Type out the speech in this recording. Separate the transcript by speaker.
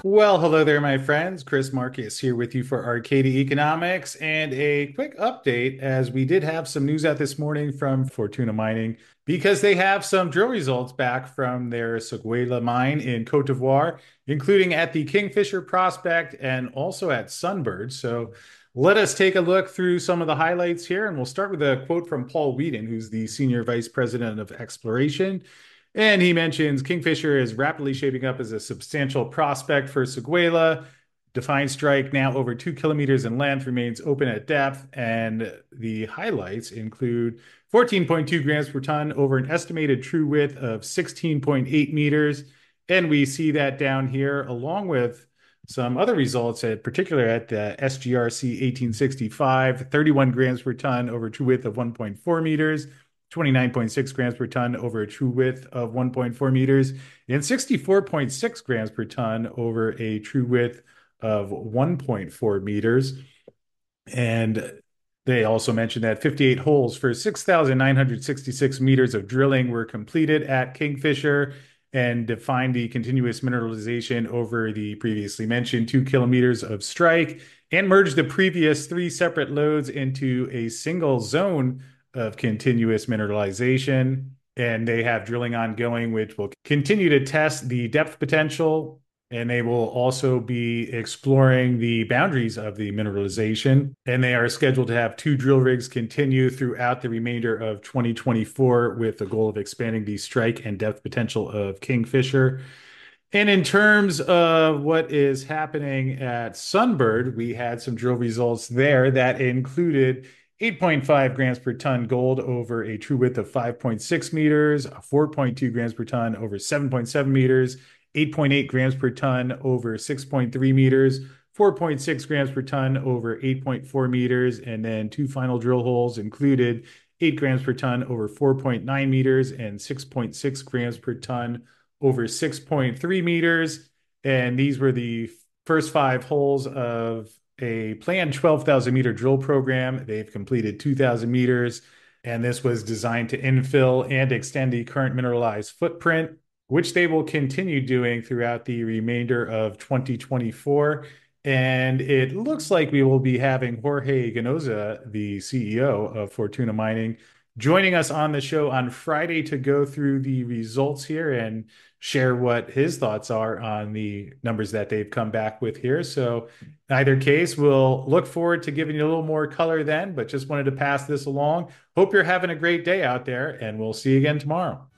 Speaker 1: Well, hello there, my friends. Chris Marcus here with you for Arcadia Economics and a quick update as we did have some news out this morning from Fortuna Mining because they have some drill results back from their Seguela mine in Cote d'Ivoire, including at the Kingfisher prospect and also at Sunbird. So let us take a look through some of the highlights here, and we'll start with a quote from Paul Wheaton, who's the Senior Vice President of Exploration. And he mentions Kingfisher is rapidly shaping up as a substantial prospect for Seguela. Defined strike, now over 2 kilometers in length, remains open at depth. And the highlights include 14.2 grams per ton over an estimated true width of 16.8 meters. And we see that down here, along with some other results, in particular at the SGRC 1865, 31 grams per ton over true width of 1.4 meters. 29.6 grams per ton over a true width of 1.4 meters, and 64.6 grams per ton over a true width of 1.4 meters. And they also mentioned that 58 holes for 6,966 meters of drilling were completed at Kingfisher and defined the continuous mineralization over the previously mentioned 2 kilometers of strike and merged the previous three separate lodes into a single zone of continuous mineralization. And they have drilling ongoing, which will continue to test the depth potential. And they will also be exploring the boundaries of the mineralization. And they are scheduled to have two drill rigs continue throughout the remainder of 2024 with the goal of expanding the strike and depth potential of Kingfisher. And in terms of what is happening at Sunbird, we had some drill results there that included 8.5 grams per ton gold over a true width of 5.6 meters, 4.2 grams per ton over 7.7 meters, 8.8 grams per ton over 6.3 meters, 4.6 grams per ton over 8.4 meters, and then two final drill holes included 8 grams per ton over 4.9 meters and 6.6 grams per ton over 6.3 meters. And these were the first 5 holes of a planned 12,000 meter drill program. They've completed 2,000 meters, and this was designed to infill and extend the current mineralized footprint, which they will continue doing throughout the remainder of 2024. And it looks like we will be having Jorge Ganoza, the CEO of Fortuna Mining, joining us on the show on Friday to go through the results here and share what his thoughts are on the numbers that they've come back with here. So in either case, we'll look forward to giving you a little more color then, but just wanted to pass this along. Hope you're having a great day out there, and we'll see you again tomorrow.